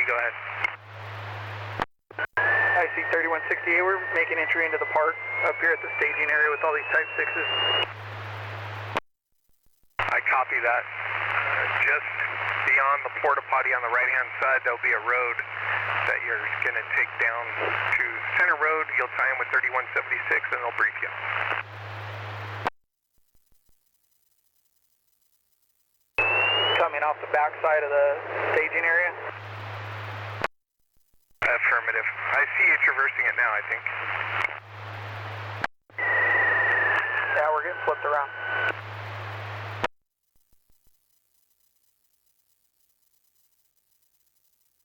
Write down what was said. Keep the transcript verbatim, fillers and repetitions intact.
go ahead. I C thirty-one sixty-eight, we're making entry into the park up here at the staging area with all these Type sixes. I copy that. Just beyond the porta potty on the right-hand side, there'll be a road that you're going to take down to Center Road. You'll tie in with thirty-one seventy-six, and they'll brief you. Coming off the back side of the staging area? Affirmative. I see you traversing it now, I think.